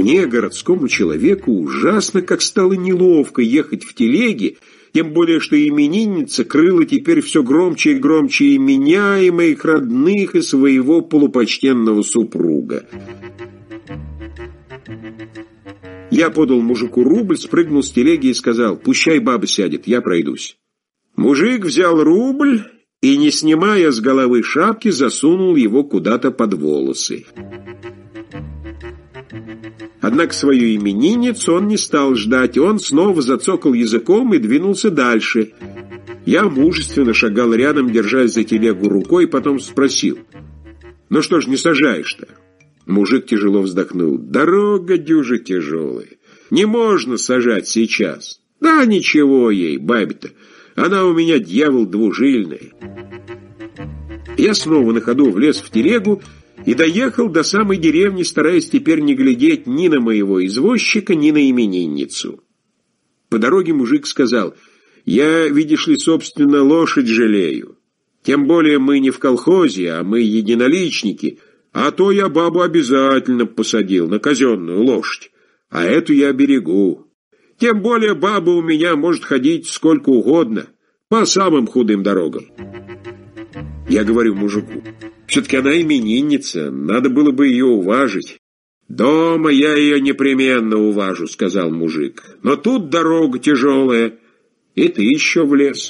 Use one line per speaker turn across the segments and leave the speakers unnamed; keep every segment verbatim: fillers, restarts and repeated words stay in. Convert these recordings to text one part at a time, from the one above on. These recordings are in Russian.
Мне, городскому человеку, ужасно как стало неловко ехать в телеге, тем более, что именинница крыла теперь все громче и громче и меня, и моих родных, и своего полупочтенного супруга. Я подал мужику рубль, спрыгнул с телеги и сказал: «Пущай баба сядет, я пройдусь». Мужик взял рубль и, не снимая с головы шапки, засунул его куда-то под волосы. Однако свою именинницу он не стал ждать, он снова зацокал языком и двинулся дальше. Я мужественно шагал рядом, держась за телегу рукой, потом спросил: «Ну что ж не сажаешь-то?» Мужик тяжело вздохнул: «Дорога дюже тяжелая, не можно сажать сейчас». «Да ничего ей, бабе-то, она у меня дьявол двужильная». Я снова на ходу влез в телегу и доехал до самой деревни, стараясь теперь не глядеть ни на моего извозчика, ни на именинницу. По дороге мужик сказал: «Я, видишь ли, собственно, лошадь жалею. Тем более мы не в колхозе, а мы единоличники, а то я бабу обязательно посадил на казенную лошадь, а эту я берегу. Тем более баба у меня может ходить сколько угодно, по самым худым дорогам». Я говорю мужику: «Все-таки она именинница, надо было бы ее уважить». «Дома я ее непременно уважу», — сказал мужик. «Но тут дорога тяжелая, и ты еще влез».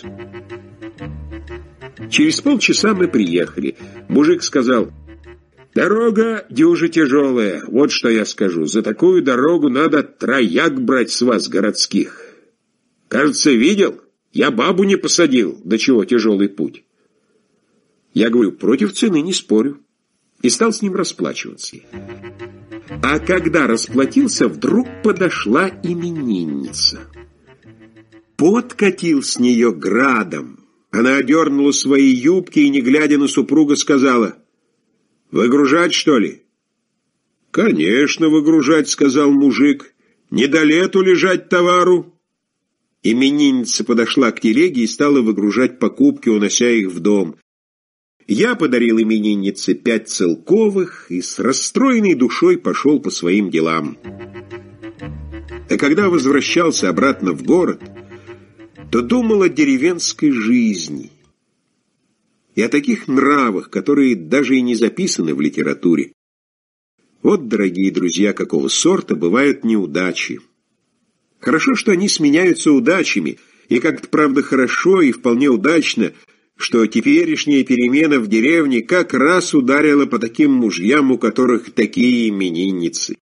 Через полчаса мы приехали. Мужик сказал: «Дорога дюже тяжелая, вот что я скажу. За такую дорогу надо трояк брать с вас, городских. Кажется, видел? Я бабу не посадил, до чего тяжелый путь». Я говорю: «Против цены не спорю», и стал с ним расплачиваться. А когда расплатился, вдруг подошла именинница. Пот катил с нее градом. Она одернула свои юбки и, не глядя на супруга, сказала: «Выгружать, что ли?» «Конечно, выгружать», — сказал мужик. «Не до лету лежать товару». Именинница подошла к телеге и стала выгружать покупки, унося их в дом. Я подарил имениннице пять целковых и с расстроенной душой пошел по своим делам. А когда возвращался обратно в город, то думал о деревенской жизни и о таких нравах, которые даже и не записаны в литературе. Вот, дорогие друзья, какого сорта бывают неудачи. Хорошо, что они сменяются удачами, и как-то, правда, хорошо и вполне удачно, что теперешняя перемена в деревне как раз ударила по таким мужьям, у которых такие именинницы.